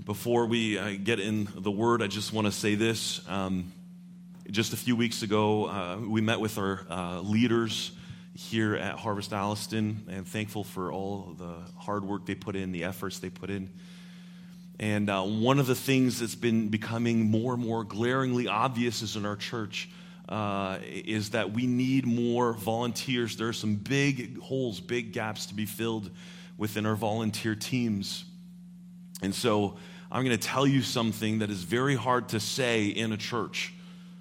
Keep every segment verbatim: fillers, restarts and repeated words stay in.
Before we uh, get in the Word, I just want to say this. Um, just a few weeks ago, uh, we met with our uh, leaders here at Harvest Alliston, and thankful for all the hard work they put in, the efforts they put in. And uh, one of the things that's been becoming more and more glaringly obvious is in our church uh, is that we need more volunteers. There are some big holes, big gaps to be filled within our volunteer teams. And so I'm going to tell you something that is very hard to say in a church.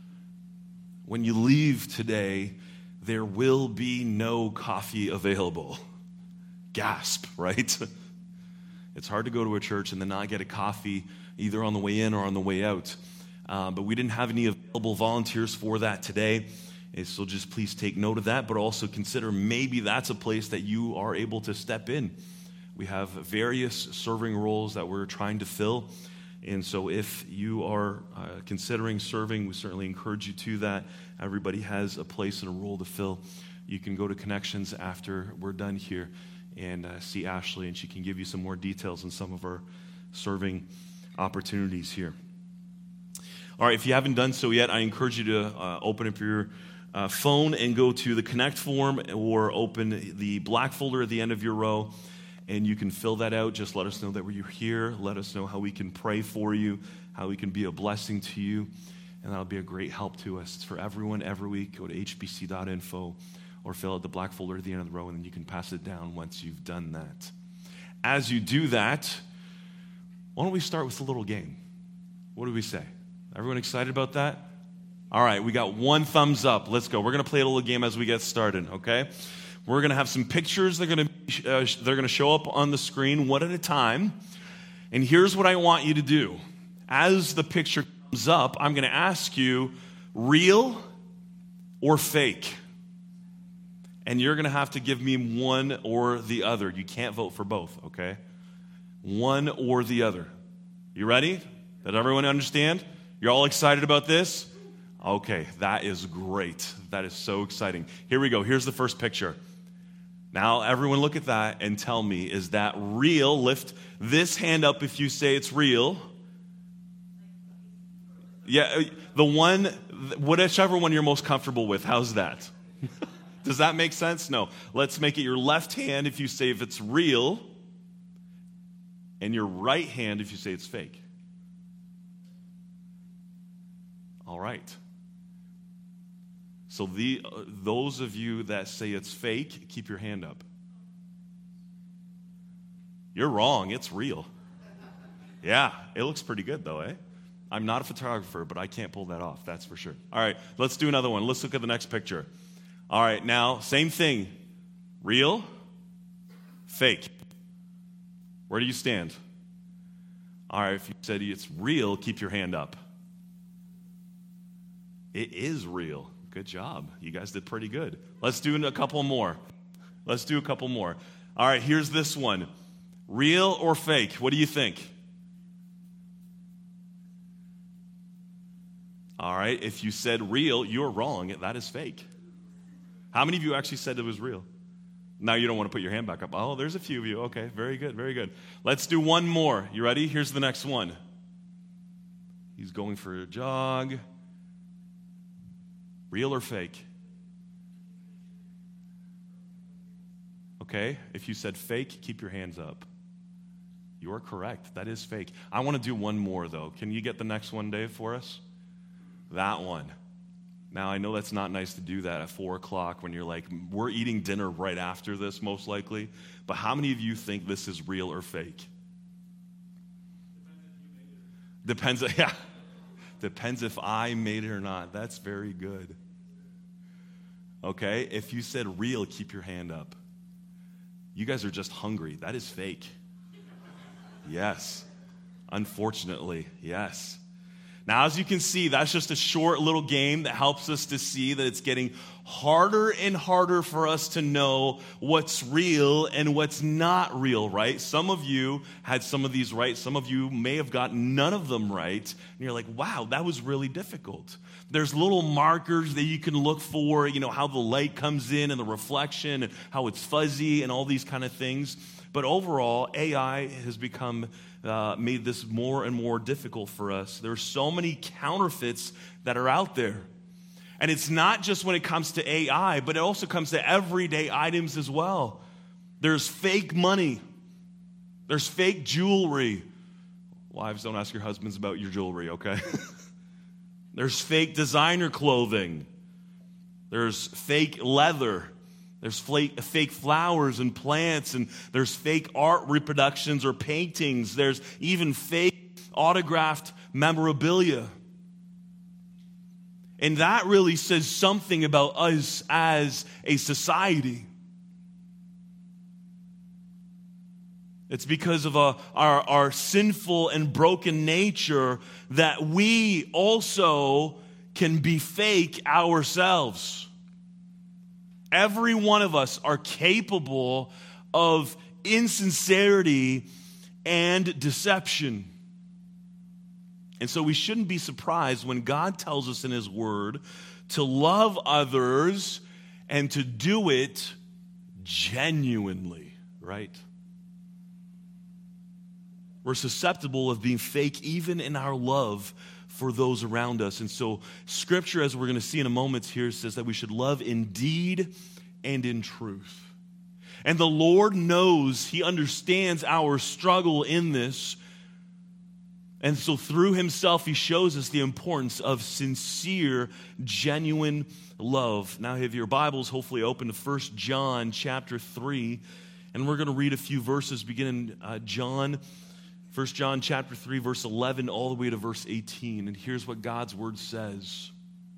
When you leave today, there will be no coffee available. Gasp, right? It's hard to go to a church and then not get a coffee either on the way in or on the way out. Uh, but we didn't have any available volunteers for that today. And so just please take note of that, but also consider maybe that's a place that you are able to step in. We have various serving roles that we're trying to fill. And so if you are uh, considering serving, we certainly encourage you to that. Everybody has a place and a role to fill. You can go to Connections after we're done here and uh, see Ashley, and she can give you some more details on some of our serving opportunities here. All right, if you haven't done so yet, I encourage you to uh, open up your uh, phone and go to the Connect form or open the black folder at the end of your row. And you can fill that out. Just let us know that you're here. Let us know how we can pray for you, how we can be a blessing to you. And that'll be a great help to us. It's for everyone every week. Go to h b c dot info or fill out the black folder at the end of the row, and then you can pass it down once you've done that. As you do that, why don't we start with a little game? What do we say? Everyone excited about that? All right, we got one thumbs up. Let's go. We're going to play a little game as we get started, okay? We're going to have some pictures. They're going to uh, they're going to show up on the screen one at a time. And here's what I want you to do. As the picture comes up, I'm going to ask you, real or fake? And you're going to have to give me one or the other. You can't vote for both, okay? One or the other. You ready? Does everyone understand? You're all excited about this? Okay, that is great. That is so exciting. Here we go. Here's the first picture. Now, everyone look at that and tell me, is that real? Lift this hand up if you say it's real. Yeah, the one, whichever one you're most comfortable with. How's that? Does that make sense? No. Let's make it your left hand if you say if it's real, and your right hand if you say it's fake. All right. So the uh, those of you that say it's fake, keep your hand up. You're wrong. It's real. Yeah, it looks pretty good though, eh? I'm not a photographer, but I can't pull that off, that's for sure. All right, let's do another one. Let's look at the next picture. All right, now, same thing. Real, fake. Where do you stand? All right, if you said it's real, keep your hand up. It is real. Good job. You guys did pretty good. Let's do a couple more. Let's do a couple more. All right, here's this one. Real or fake? What do you think? All right, if you said real, you're wrong. That is fake. How many of you actually said it was real? Now you don't want to put your hand back up. Oh, there's a few of you. Okay, very good, very good. Let's do one more. You ready? Here's the next one. He's going for a jog. Real or fake? Okay, if you said fake, keep your hands up. You're correct. That is fake. I want to do one more, though. Can you get the next one, Dave, for us? That one. Now, I know that's not nice to do that at four o'clock when you're like, we're eating dinner right after this, most likely. But how many of you think this is real or fake? Depends, yeah. Depends if I made it or not. That's very good. Okay, if you said real, keep your hand up. You guys are just hungry. That is fake. Yes. Unfortunately, yes. Now, as you can see, that's just a short little game that helps us to see that it's getting harder and harder for us to know what's real and what's not real, right? Some of you had some of these right. Some of you may have got none of them right. And you're like, wow, that was really difficult. There's little markers that you can look for, you know, how the light comes in and the reflection and how it's fuzzy and all these kind of things. But overall, A I has become uh, made this more and more difficult for us. There are so many counterfeits that are out there. And it's not just when it comes to A I, but it also comes to everyday items as well. There's fake money. There's fake jewelry. Wives, don't ask your husbands about your jewelry, okay? There's fake designer clothing. There's fake leather. There's fake, fake flowers and plants. And there's fake art reproductions or paintings. There's even fake autographed memorabilia. And that really says something about us as a society. It's because of a, our, our sinful and broken nature that we also can be fake ourselves. Every one of us are capable of insincerity and deception. And so we shouldn't be surprised when God tells us in His Word to love others and to do it genuinely, right? We're susceptible of being fake even in our love for those around us. And so Scripture, as we're going to see in a moment here, says that we should love in deed and in truth. And the Lord knows, He understands our struggle in this. And so through Himself, He shows us the importance of sincere, genuine love. Now, have your Bibles hopefully open to First John chapter three. And we're going to read a few verses beginning in uh, John, First John chapter three, verse eleven, all the way to verse eighteen. And here's what God's Word says.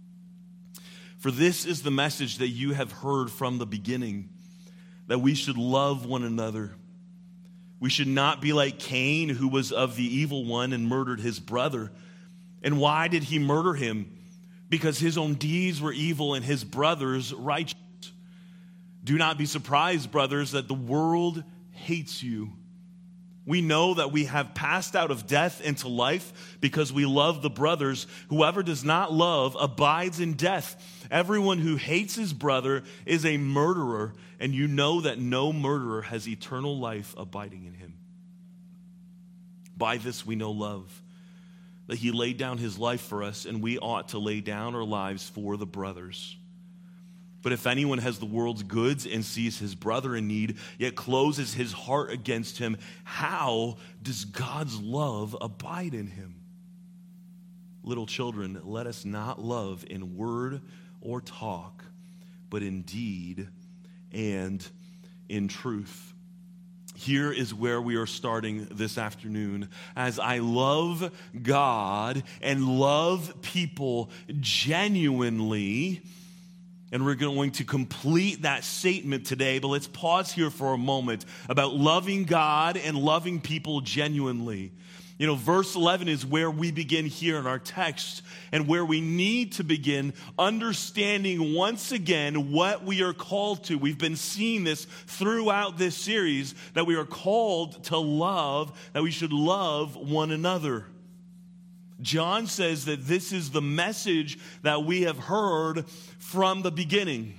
For this is the message that you have heard from the beginning, that we should love one another. We should not be like Cain, who was of the evil one and murdered his brother. And why did he murder him? Because his own deeds were evil and his brother's righteous. Do not be surprised, brothers, that the world hates you. We know that we have passed out of death into life because we love the brothers. Whoever does not love abides in death. Everyone who hates his brother is a murderer, and you know that no murderer has eternal life abiding in him. By this we know love, that He laid down His life for us, and we ought to lay down our lives for the brothers. But if anyone has the world's goods and sees his brother in need, yet closes his heart against him, how does God's love abide in him? Little children, let us not love in word or talk, but in deed and in truth. Here is where we are starting this afternoon. As I love God and love people genuinely, and we're going to complete that statement today, but let's pause here for a moment about loving God and loving people genuinely. You know, verse eleven is where we begin here in our text, and where we need to begin understanding once again what we are called to. We've been seeing this throughout this series, that we are called to love, that we should love one another. John says that this is the message that we have heard from the beginning.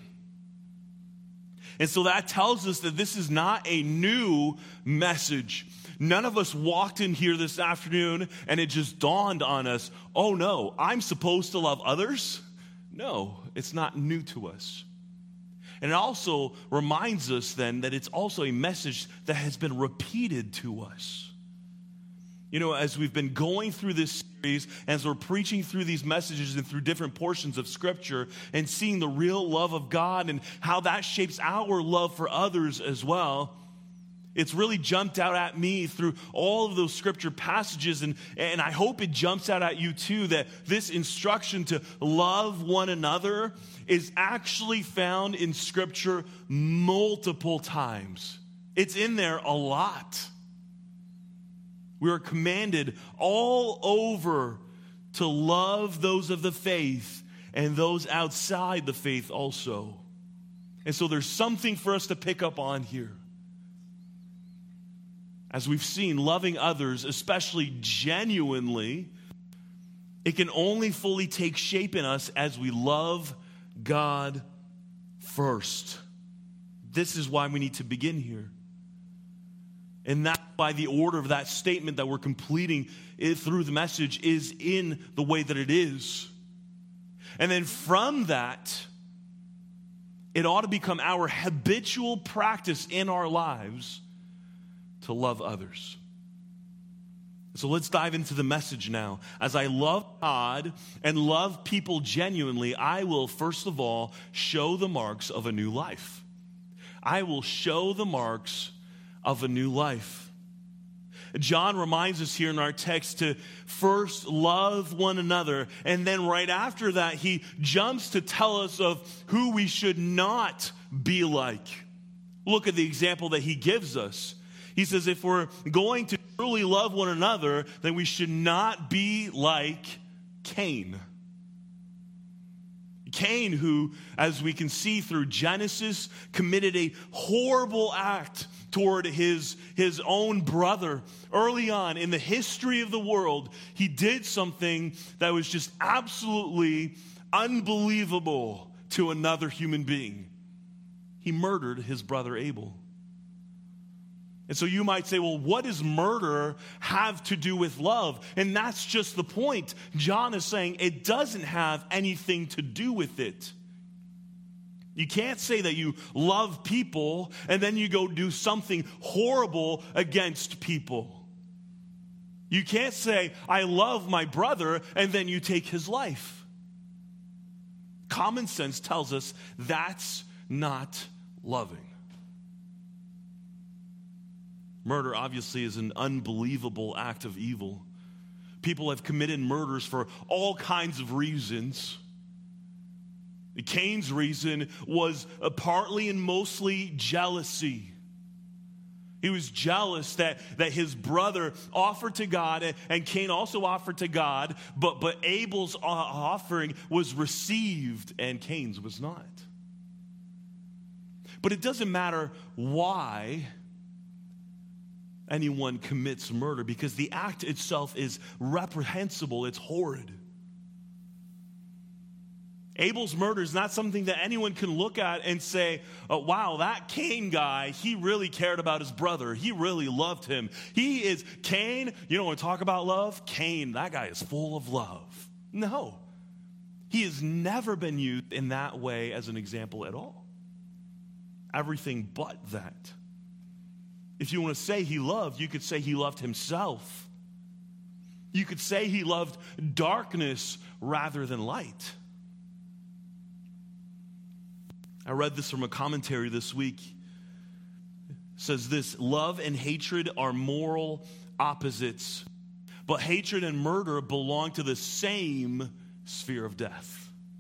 And so that tells us that this is not a new message. None of us walked in here this afternoon and it just dawned on us, oh no, I'm supposed to love others? No, it's not new to us. And it also reminds us then that it's also a message that has been repeated to us. You know, as we've been going through this series, as we're preaching through these messages and through different portions of Scripture and seeing the real love of God and how that shapes our love for others as well, it's really jumped out at me through all of those Scripture passages, and, and I hope it jumps out at you too, that this instruction to love one another is actually found in Scripture multiple times. It's in there a lot. We are commanded all over to love those of the faith and those outside the faith also. And so there's something for us to pick up on here. As we've seen, loving others, especially genuinely, it can only fully take shape in us as we love God first. This is why we need to begin here. And that, by the order of that statement that we're completing it through the message, is in the way that it is. And then from that, it ought to become our habitual practice in our lives to love others. So let's dive into the message now. As I love God and love people genuinely, I will first of all show the marks of a new life. I will show the marks of a new life. John reminds us here in our text to first love one another, and then right after that, he jumps to tell us of who we should not be like. Look at the example that he gives us. He says if we're going to truly love one another, then we should not be like Cain. Cain, who, as we can see through Genesis, committed a horrible act toward his, his own brother. Early on in the history of the world, he did something that was just absolutely unbelievable to another human being. He murdered his brother Abel. And so you might say, well, what does murder have to do with love? And that's just the point. John is saying it doesn't have anything to do with it. You can't say that you love people and then you go do something horrible against people. You can't say, I love my brother, and then you take his life. Common sense tells us that's not loving. Murder, obviously, is an unbelievable act of evil. People have committed murders for all kinds of reasons. Cain's reason was uh, partly and mostly jealousy. He was jealous that, that his brother offered to God, and, and Cain also offered to God, but, but Abel's offering was received and Cain's was not. But it doesn't matter why anyone commits murder, because the act itself is reprehensible, it's horrid. Abel's murder is not something that anyone can look at and say, oh, wow, that Cain guy, he really cared about his brother. He really loved him. He is, Cain, you don't want to talk about love? Cain, that guy is full of love. No. He has never been used in that way as an example at all. Everything but that. If you want to say he loved, you could say he loved himself. You could say he loved darkness rather than light. I read this from a commentary this week. It says this: love and hatred are moral opposites, but hatred and murder belong to the same sphere of death.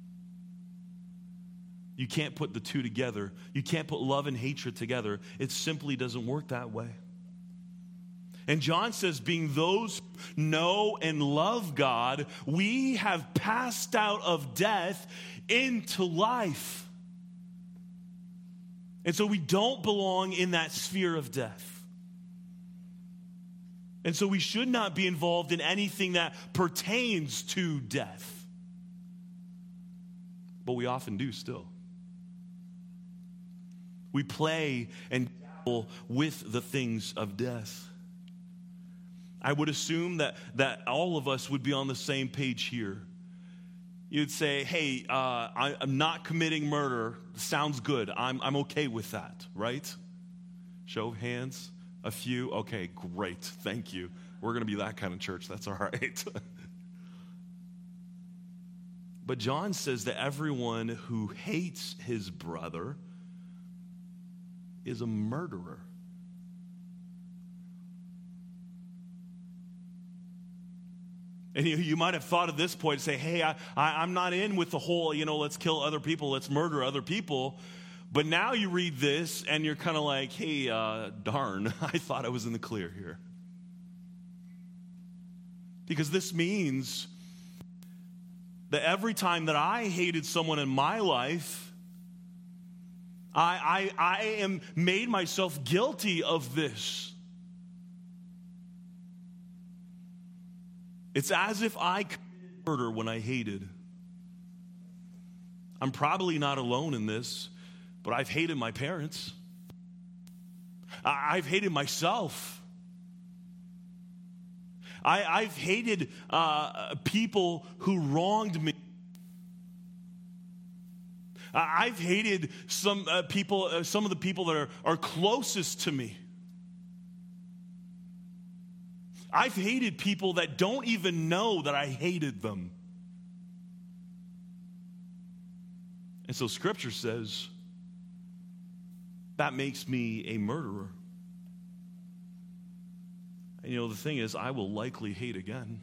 You can't put the two together. You can't put love and hatred together. It simply doesn't work that way. And John says, being those who know and love God, we have passed out of death into life. And so we don't belong in that sphere of death. And so we should not be involved in anything that pertains to death. But we often do still. We play and dabble with the things of death. I would assume that, that all of us would be on the same page here. You'd say, hey, uh, I, I'm not committing murder. Sounds good. I'm, I'm okay with that, right? Show of hands. A few. Okay, great. Thank you. We're going to be that kind of church. That's all right. But John says that everyone who hates his brother is a murderer. And you, you might have thought at this point, say, hey, I, I, I'm not in with the whole, you know, let's kill other people, let's murder other people. But now you read this and you're kind of like, hey, uh, darn, I thought I was in the clear here. Because this means that every time that I hated someone in my life, I, I, I am made myself guilty of this. It's as if I committed murder when I hated. I'm probably not alone in this, but I've hated my parents. I, I've hated myself. I, I've hated uh, people who wronged me. I've hated some uh, people, uh, some of the people that are, are closest to me. I've hated people that don't even know that I hated them. And so Scripture says that makes me a murderer. And you know, the thing is, I will likely hate again.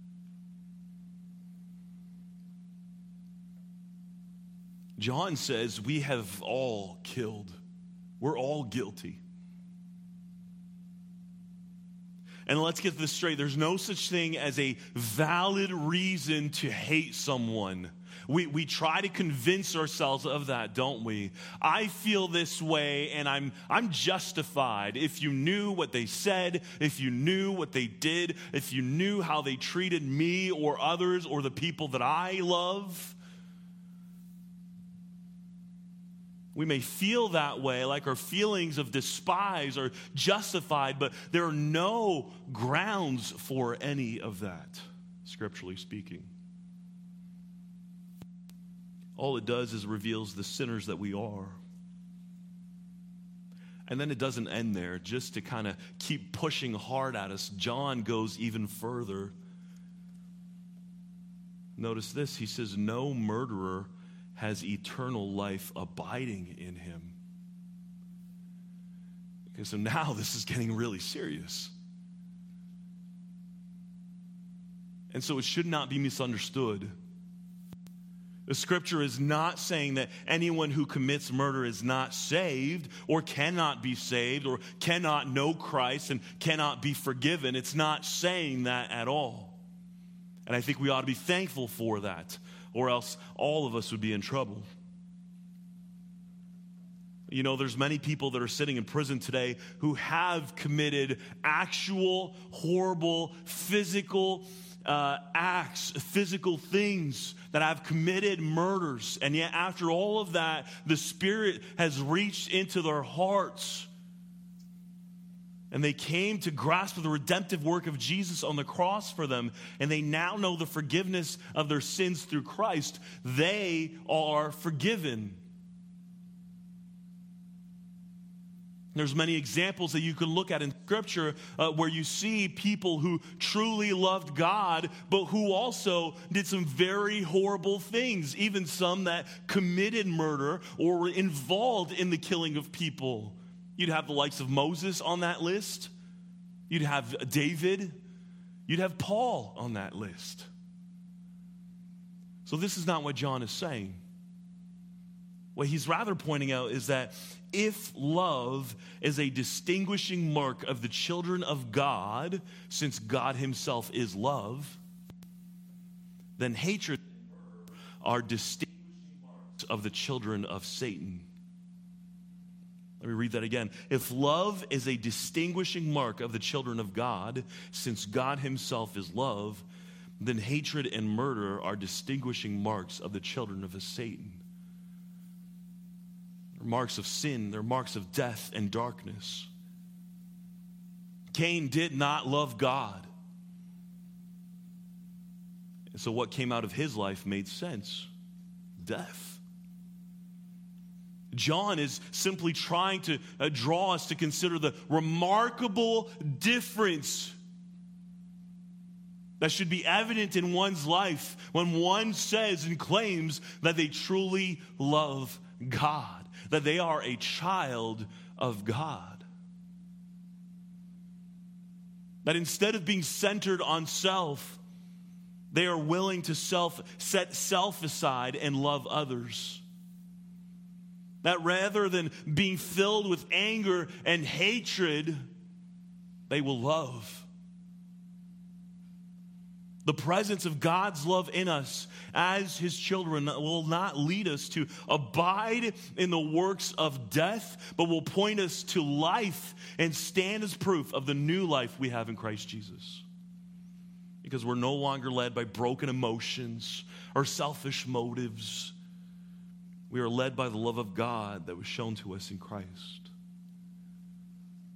John says we have all killed. We're all guilty. And let's get this straight. There's no such thing as a valid reason to hate someone. We, we try to convince ourselves of that, don't we? I feel this way and I'm, I'm justified. If you knew what they said, if you knew what they did, if you knew how they treated me or others or the people that I love. We may feel that way, like our feelings of despise are justified, but there are no grounds for any of that, scripturally speaking. All it does is reveals the sinners that we are. And then it doesn't end there. Just to kind of keep pushing hard at us, John goes even further. Notice this, he says, no murderer has eternal life abiding in him. Okay, so now this is getting really serious. And so it should not be misunderstood. The Scripture is not saying that anyone who commits murder is not saved or cannot be saved or cannot know Christ and cannot be forgiven. It's not saying that at all. And I think we ought to be thankful for that, or else all of us would be in trouble. You know, there's many people that are sitting in prison today who have committed actual, horrible, physical uh, acts, physical things that have committed murders. And yet after all of that, the Spirit has reached into their hearts. And they came to grasp the redemptive work of Jesus on the cross for them. And they now know the forgiveness of their sins through Christ. They are forgiven. There's many examples that you can look at in Scripture uh, where you see people who truly loved God, but who also did some very horrible things. Even some that committed murder or were involved in the killing of people. You'd have the likes of Moses on that list. You'd have David. You'd have Paul on that list. So this is not what John is saying. What he's rather pointing out is that if love is a distinguishing mark of the children of God, since God himself is love, then hatred are distinguishing marks of the children of Satan. Let me read that again. If love is a distinguishing mark of the children of God, since God himself is love, then hatred and murder are distinguishing marks of the children of Satan. They're marks of sin. They're marks of death and darkness. Cain did not love God. And so what came out of his life made sense. Death. John is simply trying to uh, draw us to consider the remarkable difference that should be evident in one's life when one says and claims that they truly love God, that they are a child of God. That instead of being centered on self, they are willing to self set self aside and love others. That rather than being filled with anger and hatred, they will love. The presence of God's love in us as his children will not lead us to abide in the works of death, but will point us to life and stand as proof of the new life we have in Christ Jesus. Because we're no longer led by broken emotions or selfish motives. We are led by the love of God that was shown to us in Christ.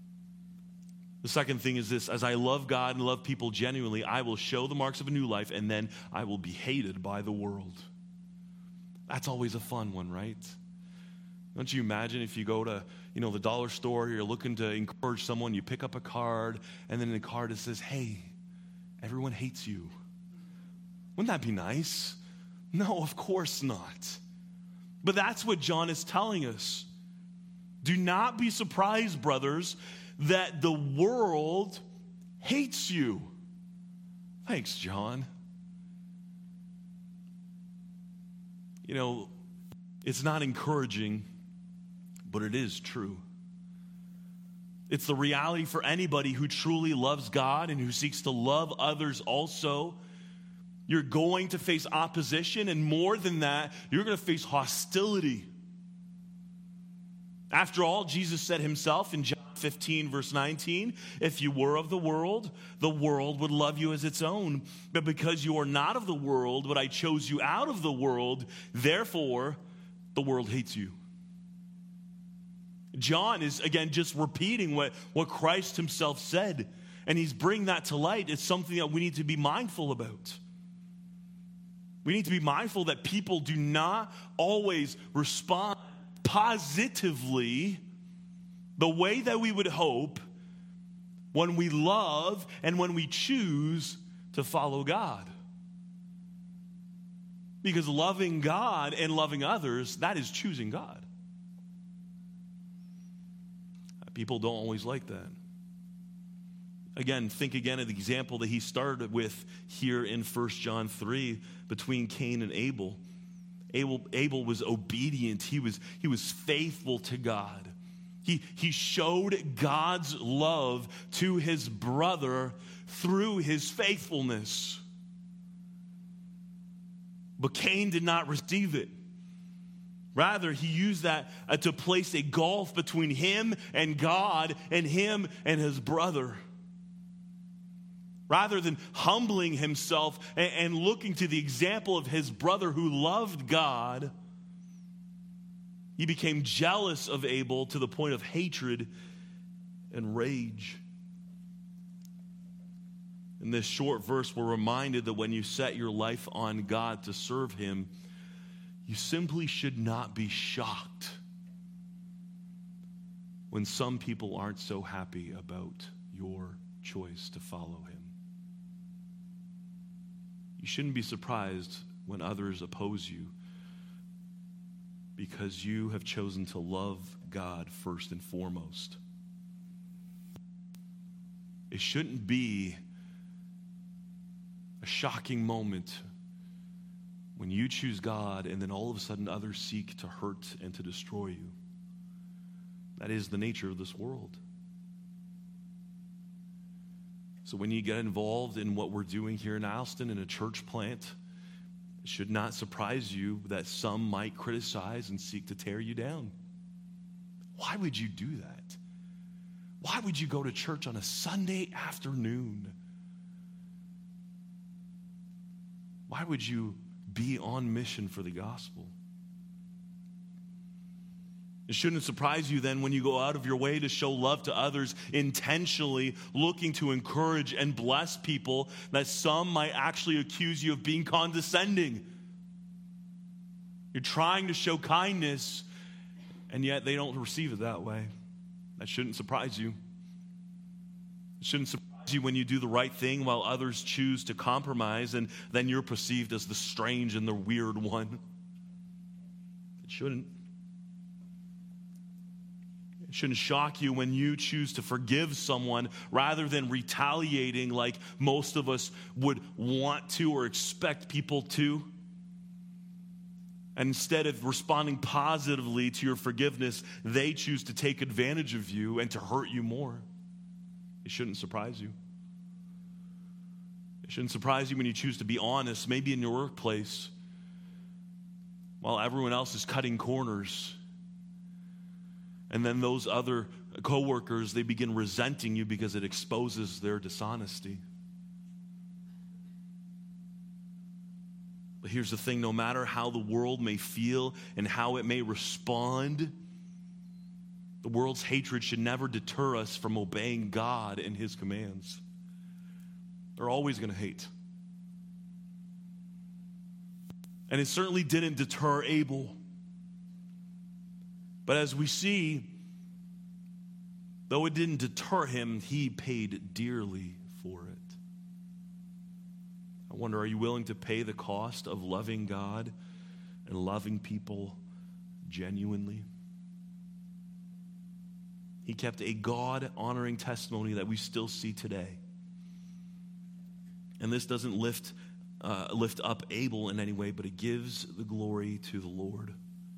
The second thing is this: as I love God and love people genuinely, I will show the marks of a new life, and then I will be hated by the world. That's always a fun one, right? Don't you imagine if you go to, you know, the dollar store, you're looking to encourage someone, you pick up a card, and then in the card it says, hey, everyone hates you. Wouldn't that be nice? No, of course not. But that's what John is telling us. Do not be surprised, brothers, that the world hates you. Thanks, John. You know, it's not encouraging, but it is true. It's the reality for anybody who truly loves God and who seeks to love others also. You're going to face opposition, and more than that, you're going to face hostility. After all, Jesus said himself in John fifteen, verse nineteen, if you were of the world, the world would love you as its own. But because you are not of the world, but I chose you out of the world, therefore the world hates you. John is, again, just repeating what, what Christ himself said, and he's bringing that to light. It's something that we need to be mindful about. We need to be mindful that people do not always respond positively the way that we would hope when we love and when we choose to follow God. Because loving God and loving others, that is choosing God. People don't always like that. Again, think again of the example that he started with here in First John three between Cain and Abel. Abel, Abel was obedient. He was, he was faithful to God. He, he showed God's love to his brother through his faithfulness. But Cain did not receive it. Rather, he used that uh, to place a gulf between him and God and him and his brother. Rather than humbling himself and, and looking to the example of his brother who loved God, he became jealous of Abel to the point of hatred and rage. In this short verse, we're reminded that when you set your life on God to serve him, you simply should not be shocked when some people aren't so happy about your choice to follow him. You shouldn't be surprised when others oppose you, because you have chosen to love God first and foremost. It shouldn't be a shocking moment when you choose God and then all of a sudden others seek to hurt and to destroy you. That is the nature of this world. So when you get involved in what we're doing here in Alston in a church plant, it should not surprise you that some might criticize and seek to tear you down. Why would you do that? Why would you go to church on a Sunday afternoon? Why would you be on mission for the gospel? It shouldn't surprise you then when you go out of your way to show love to others, intentionally looking to encourage and bless people, that some might actually accuse you of being condescending. You're trying to show kindness, and yet they don't receive it that way. That shouldn't surprise you. It shouldn't surprise you when you do the right thing while others choose to compromise, and then you're perceived as the strange and the weird one. It shouldn't. It shouldn't shock you when you choose to forgive someone rather than retaliating like most of us would want to or expect people to. And instead of responding positively to your forgiveness, they choose to take advantage of you and to hurt you more. It shouldn't surprise you. It shouldn't surprise you when you choose to be honest, maybe in your workplace, while everyone else is cutting corners. And then those other coworkers, they begin resenting you because it exposes their dishonesty. But here's the thing, no matter how the world may feel and how it may respond, The world's hatred should never deter us from obeying God and his commands. They're always going to hate. And it certainly didn't deter Abel. But as we see, though it didn't deter him, he paid dearly for it. I wonder, are you willing to pay the cost of loving God and loving people genuinely? He kept a God-honoring testimony that we still see today. And this doesn't lift, uh, lift up Abel in any way, but it gives the glory to the Lord.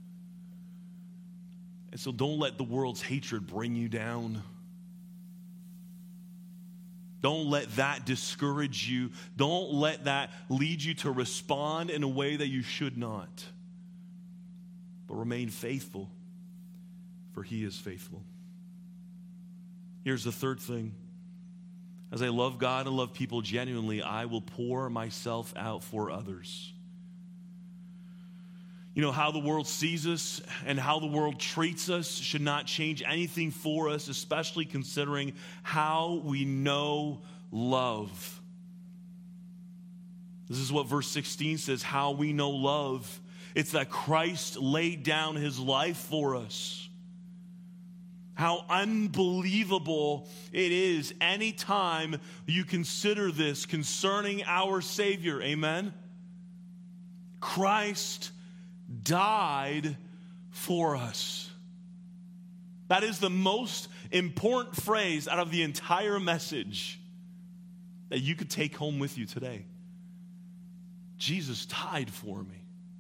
And so don't let the world's hatred bring you down. Don't let that discourage you. Don't let that lead you to respond in a way that you should not. But remain faithful, for he is faithful. Here's the third thing. As I love God and love people genuinely, I will pour myself out for others. You know, how the world sees us and how the world treats us should not change anything for us, especially considering how we know love. This is what verse sixteen says, how we know love. It's that Christ laid down his life for us. How unbelievable it is anytime you consider this concerning our Savior. Amen? Christ died for us. That is the most important phrase out of the entire message that you could take home with you today. Jesus died for me.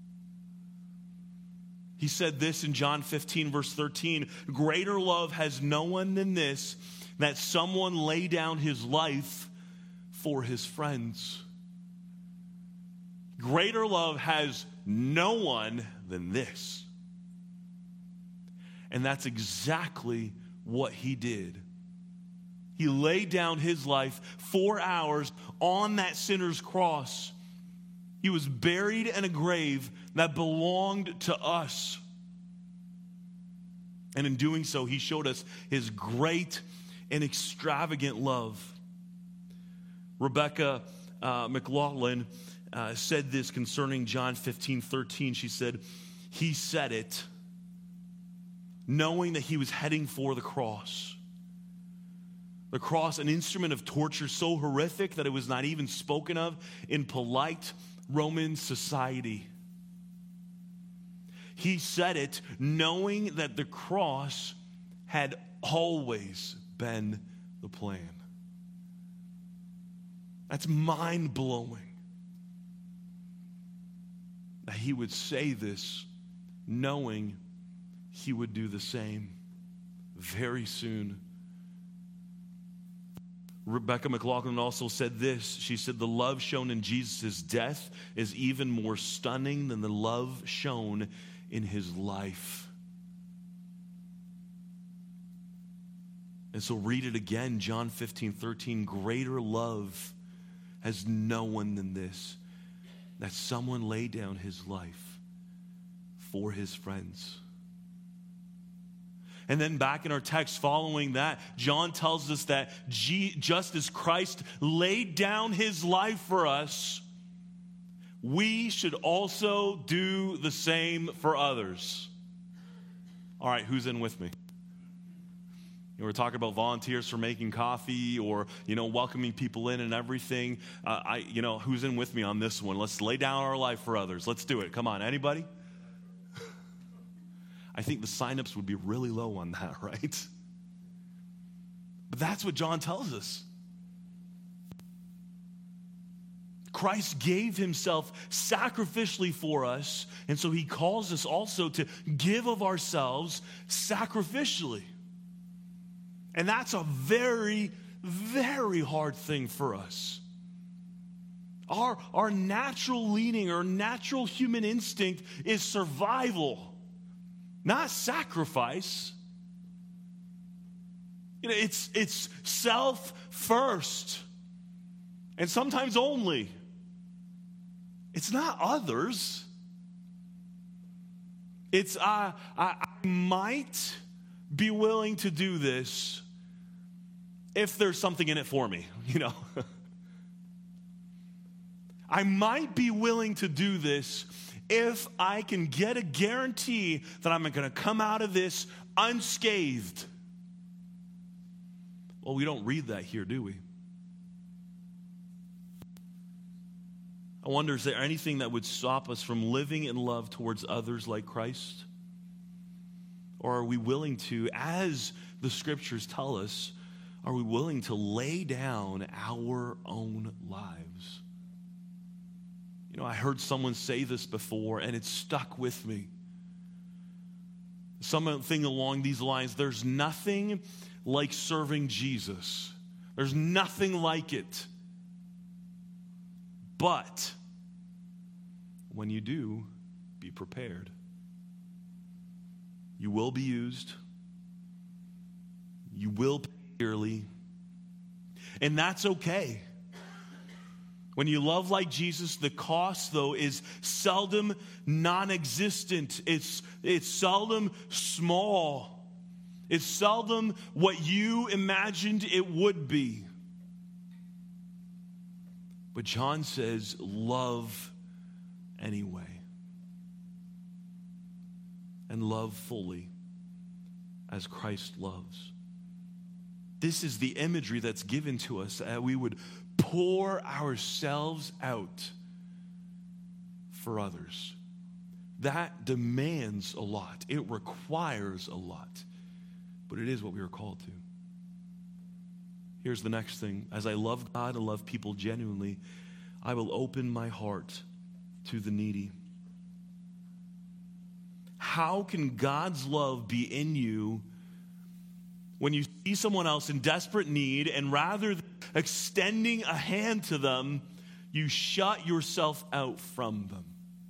He said this in John fifteen, verse thirteen, greater love has no one than this, that someone lay down his life for his friends. Greater love has no one than this. And that's exactly what he did. He laid down his life for ours on that sinner's cross. He was buried in a grave that belonged to us. And in doing so, he showed us his great and extravagant love. Rebecca uh, McLaughlin uh, said this concerning John fifteen thirteen. She said, he said it knowing that he was heading for the cross. The cross, an instrument of torture so horrific that it was not even spoken of in polite Roman society. He said it knowing that the cross had always been the plan. That's mind-blowing. That he would say this knowing he would do the same very soon. Rebecca McLaughlin also said this. She said, the love shown in Jesus' death is even more stunning than the love shown in his life. And so read it again, John fifteen thirteen. Greater love has no one than this, that someone lay down his life for his friends. And then back in our text following that, John tells us that G- just as Christ laid down his life for us, we should also do the same for others. All right, who's in with me? You know, we're talking about volunteers for making coffee or, you know, welcoming people in and everything. Uh, I, you know, who's in with me on this one? Let's lay down our life for others. Let's do it. Come on, anybody? I think the signups would be really low on that, right? But that's what John tells us. Christ gave himself sacrificially for us, and so he calls us also to give of ourselves sacrificially. And that's a very, very hard thing for us. Our, our natural leaning, our natural human instinct is survival, not sacrifice. You know, it's, it's self first, and sometimes only. It's not others. It's, uh, I, I might, be willing to do this if there's something in it for me, you know. I might be willing to do this if I can get a guarantee that I'm going to come out of this unscathed. Well, we don't read that here, do we? I wonder, is there anything that would stop us from living in love towards others like Christ? Or are we willing to, as the scriptures tell us, are we willing to lay down our own lives? You know, I heard someone say this before, and it stuck with me. Something along these lines, there's nothing like serving Jesus. There's nothing like it. But when you do, be prepared. You will be used. You will pay dearly. And that's okay. When you love like Jesus, the cost, though, is seldom non-existent. It's, it's seldom small. It's seldom what you imagined it would be. But John says, love anyway. And love fully as Christ loves. This is the imagery that's given to us, that we would pour ourselves out for others. That demands a lot. It requires a lot. But it is what we are called to. Here's the next thing. As I love God and love people genuinely, I will open my heart to the needy. How can God's love be in you when you see someone else in desperate need, and rather than extending a hand to them, you shut yourself out from them?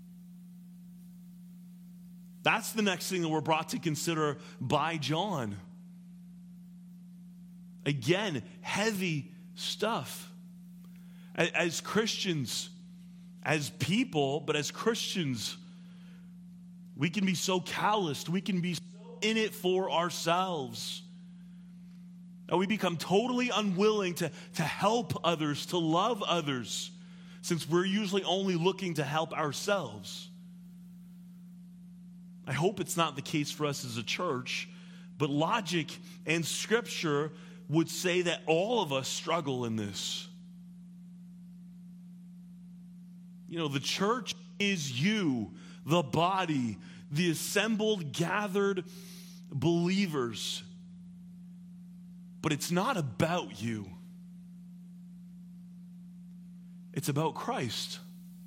That's the next thing that we're brought to consider by John. Again, heavy stuff. As Christians, as people, but as Christians, we can be so calloused. We can be so in it for ourselves. And we become totally unwilling to, to help others, to love others, since we're usually only looking to help ourselves. I hope it's not the case for us as a church, but logic and scripture would say that all of us struggle in this. You know, the church is you, the body, the assembled, gathered believers. But it's not about you. It's about Christ.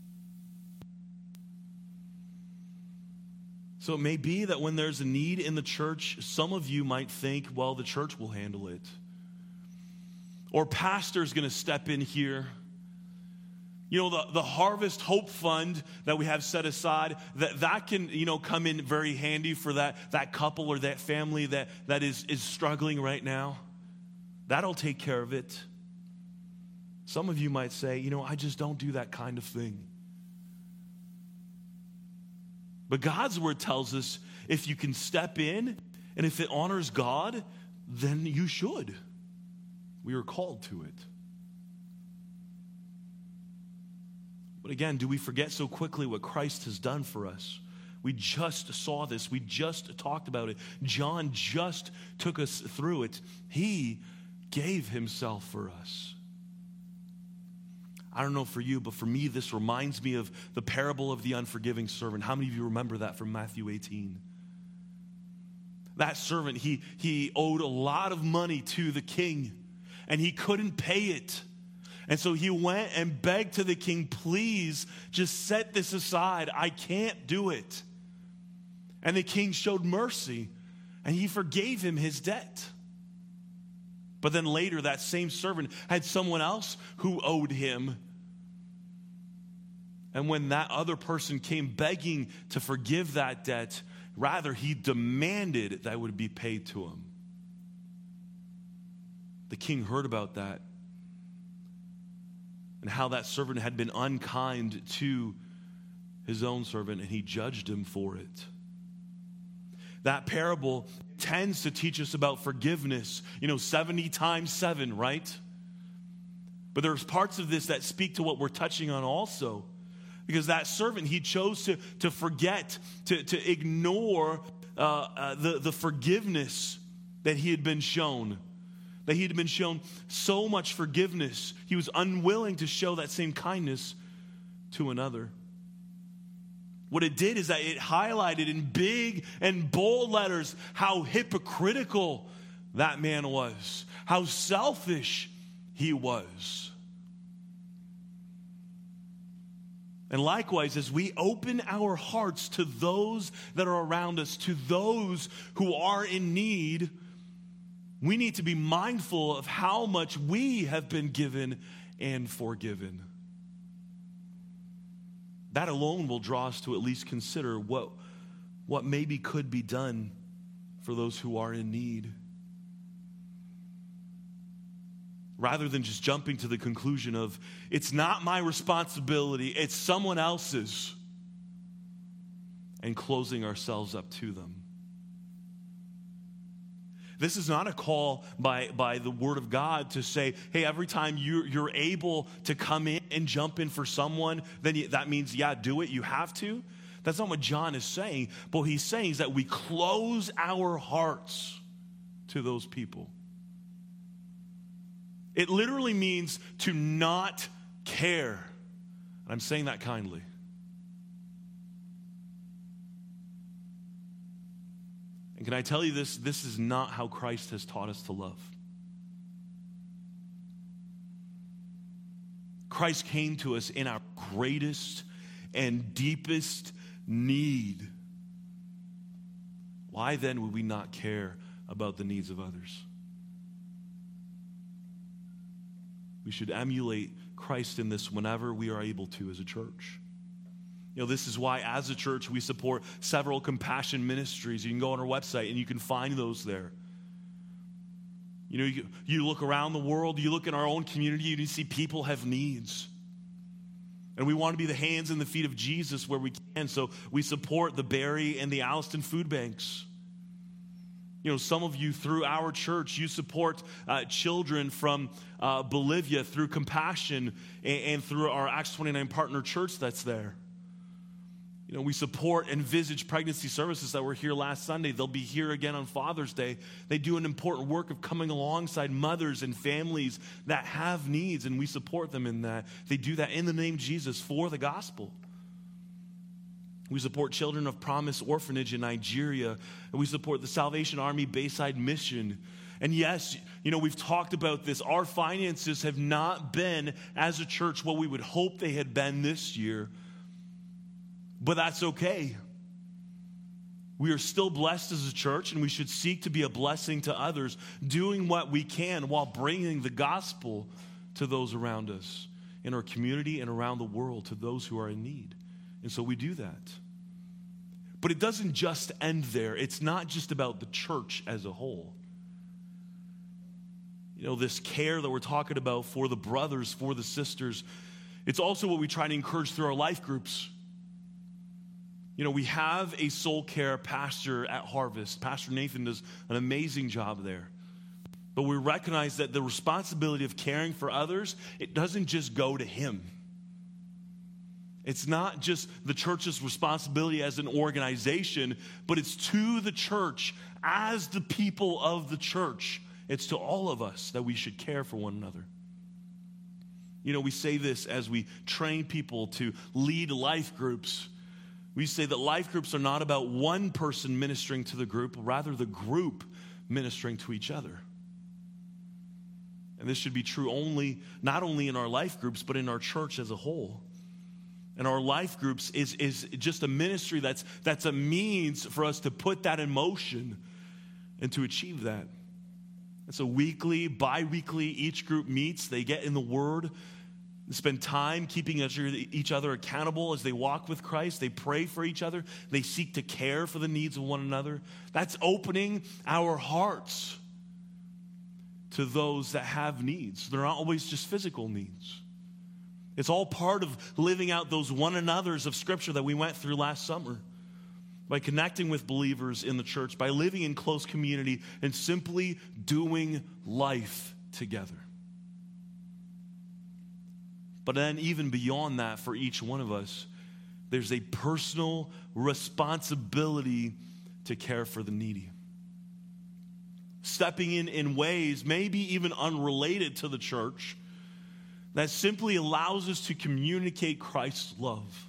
So it may be that when there's a need in the church, some of you might think, well, the church will handle it. Or pastor's going to step in here. You know, the, the Harvest Hope Fund that we have set aside, that, that can, you know, come in very handy for that, that couple or that family that, that is, is struggling right now. That'll take care of it. Some of you might say, you know, I just don't do that kind of thing. But God's word tells us if you can step in and if it honors God, then you should. We are called to it. But again, do we forget so quickly what Christ has done for us? We just saw this. We just talked about it. John just took us through it. He gave himself for us. I don't know for you, but for me, this reminds me of the parable of the unforgiving servant. How many of you remember that from Matthew eighteen? That servant, he, he owed a lot of money to the king, and he couldn't pay it. And so he went and begged to the king, please just set this aside. I can't do it. And the king showed mercy, and he forgave him his debt. But then later, that same servant had someone else who owed him. And when that other person came begging to forgive that debt, rather, he demanded that it would be paid to him. The king heard about that and how that servant had been unkind to his own servant, and he judged him for it. That parable tends to teach us about forgiveness, you know, seventy times seven, right? But there's parts of this that speak to what we're touching on also. Because that servant, he chose to, to forget, to, to ignore uh, uh, the, the forgiveness that he had been shown. That he had been shown so much forgiveness, he was unwilling to show that same kindness to another. What it did is that it highlighted in big and bold letters how hypocritical that man was, how selfish he was. And likewise, as we open our hearts to those that are around us, to those who are in need, we need to be mindful of how much we have been given and forgiven. That alone will draw us to at least consider what, what maybe could be done for those who are in need. Rather than just jumping to the conclusion of, it's not my responsibility, it's someone else's, and closing ourselves up to them. This is not a call by, by the Word of God to say, hey, every time you're, you're able to come in and jump in for someone, then you, that means, yeah, do it, you have to. That's not what John is saying. But what he's saying is that we close our hearts to those people. It literally means to not care. And I'm saying that kindly. And can I tell you this? This is not how Christ has taught us to love. Christ came to us in our greatest and deepest need. Why then would we not care about the needs of others? We should emulate Christ in this whenever we are able to as a church. You know, this is why as a church we support several compassion ministries. You can go on our website and you can find those there. You know, you, you look around the world, you look in our own community, you see people have needs. And we want to be the hands and the feet of Jesus where we can. So we support the Barry and the Alliston food banks. You know, some of you through our church, you support uh, children from uh, Bolivia through Compassion and, and through our Acts twenty-nine partner church that's there. You know, we support Envisage Pregnancy Services that were here last Sunday. They'll be here again on Father's Day. They do an important work of coming alongside mothers and families that have needs, and we support them in that. They do that in the name of Jesus for the gospel. We support Children of Promise Orphanage in Nigeria, and we support the Salvation Army Bayside Mission. And yes, you know, we've talked about this. Our finances have not been, as a church, what we would hope they had been this year. But that's okay. We are still blessed as a church, and we should seek to be a blessing to others, doing what we can while bringing the gospel to those around us, in our community and around the world, to those who are in need. And so we do that. But it doesn't just end there. It's not just about the church as a whole. You know, this care that we're talking about for the brothers, for the sisters, it's also what we try to encourage through our life groups. You know, we have a soul care pastor at Harvest. Pastor Nathan does an amazing job there. But we recognize that the responsibility of caring for others, it doesn't just go to him. It's not just the church's responsibility as an organization, but it's to the church as the people of the church. It's to all of us that we should care for one another. You know, we say this as we train people to lead life groups. We say that life groups are not about one person ministering to the group, but rather the group ministering to each other. And this should be true only, not only in our life groups, but in our church as a whole. And our life groups is, is just a ministry that's, that's a means for us to put that in motion and to achieve that. It's a weekly, bi-weekly, each group meets, they get in the Word, they spend time keeping each other accountable as they walk with Christ. They pray for each other. They seek to care for the needs of one another. That's opening our hearts to those that have needs. They're not always just physical needs. It's all part of living out those one another's of Scripture that we went through last summer. by connecting with believers in the church, by living in close community, and simply doing life together. But then even beyond that, for each one of us, there's a personal responsibility to care for the needy. Stepping in in ways maybe even unrelated to the church that simply allows us to communicate Christ's love.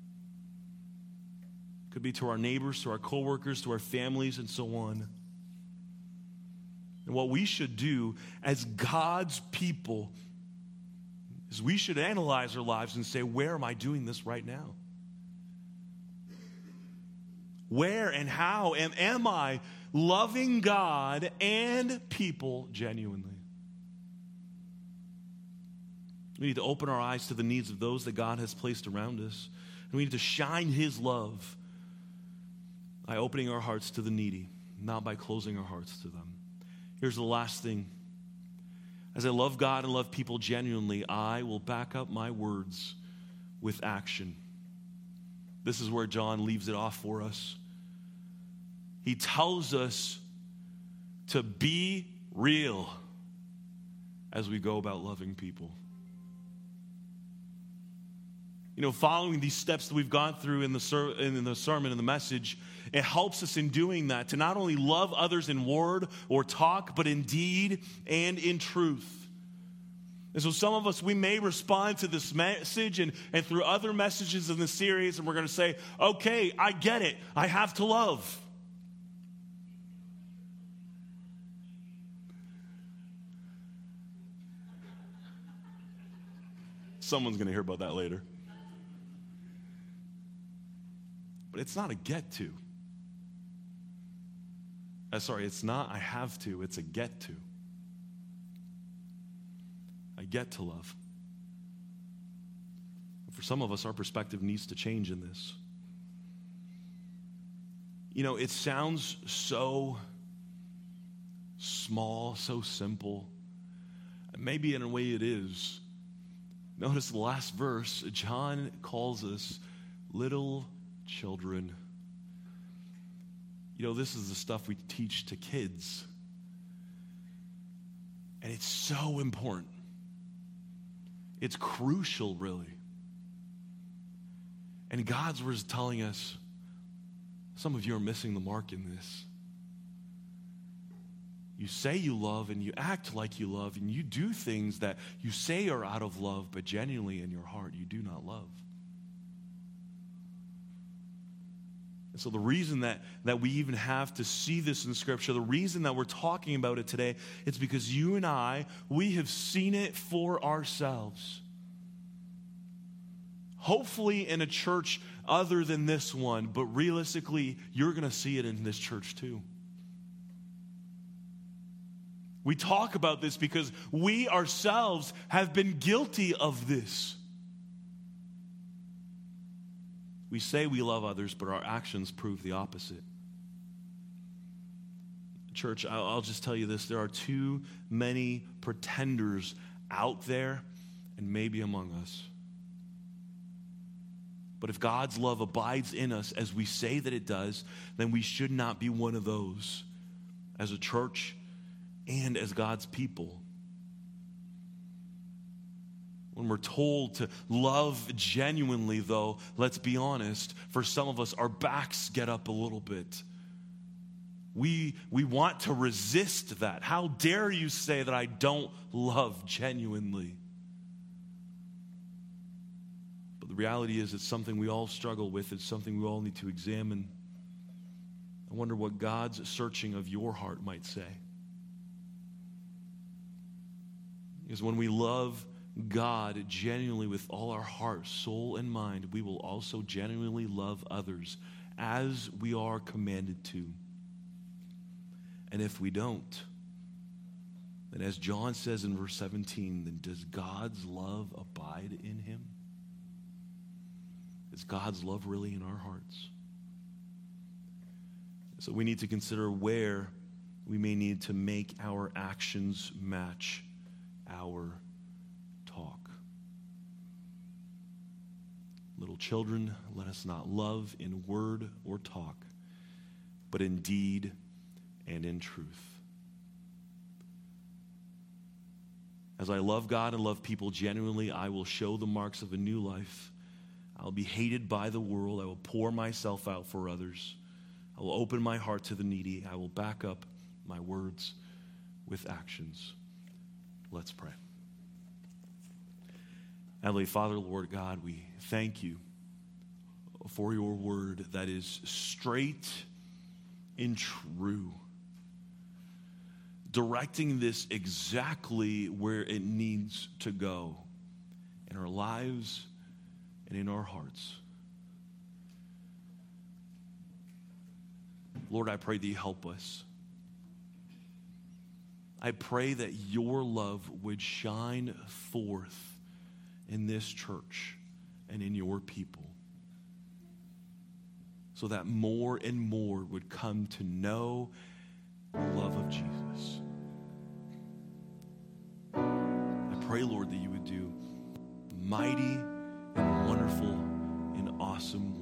Could be to our neighbors, to our coworkers, to our families, and so on. And what we should do as God's people is we should analyze our lives and say, where am I doing this right now? Where and how am, am I loving God and people genuinely? We need to open our eyes to the needs of those that God has placed around us. And we need to shine His love by opening our hearts to the needy, not by closing our hearts to them. Here's the last thing. As I love God and love people genuinely, I will back up my words with action. This is where John leaves it off for us. He tells us to be real as we go about loving people. You know, following these steps that we've gone through in the, ser- in the sermon and the message, it helps us in doing that to not only love others in word or talk, but in deed and in truth. And so some of us, we may respond to this message and, and through other messages in the series, and we're going to say, okay, I get it. I have to love. Someone's going to hear about that later. But it's not a get to. Uh, sorry, it's not I have to, it's a get to. I get to love. For some of us, our perspective needs to change in this. You know, it sounds so small, so simple. Maybe in a way it is. Notice the last verse, John calls us little children. You know, this is the stuff we teach to kids. And it's so important. It's crucial, really. And God's word is telling us, some of you are missing the mark in this. You say you love and you act like you love and you do things that you say are out of love, but genuinely in your heart you do not love. And so the reason that, that we even have to see this in Scripture, the reason that we're talking about it today, it's because you and I, we have seen it for ourselves. Hopefully in a church other than this one, but realistically, you're going to see it in this church too. We talk about this because we ourselves have been guilty of this. We say we love others, but our actions prove the opposite. Church, I'll, I'll just tell you this. There are too many pretenders out there and maybe among us. But if God's love abides in us as we say that it does, then we should not be one of those as a church and as God's people. When we're told to love genuinely, though, let's be honest, for some of us, our backs get up a little bit. We, we want to resist that. How dare you say that I don't love genuinely? But the reality is it's something we all struggle with. It's something we all need to examine. I wonder what God's searching of your heart might say. Because when we love God genuinely with all our heart, soul, and mind, we will also genuinely love others as we are commanded to. And if we don't, then as John says in verse seventeen, then does God's love abide in him? Is God's love really in our hearts? So we need to consider where we may need to make our actions match our talk. Little children, let us not love in word or talk, but in deed and in truth. As I love God and love people genuinely, I will show the marks of a new life. I will be hated by the world. I will pour myself out for others. I will open my heart to the needy. I will back up my words with actions. Let's pray. Heavenly Father, Lord God, we thank you for your word that is straight and true, directing this exactly where it needs to go in our lives and in our hearts. Lord, I pray that you help us. I pray that your love would shine forth in this church and in your people, so that more and more would come to know the love of Jesus. I pray, Lord, that you would do mighty and wonderful and awesome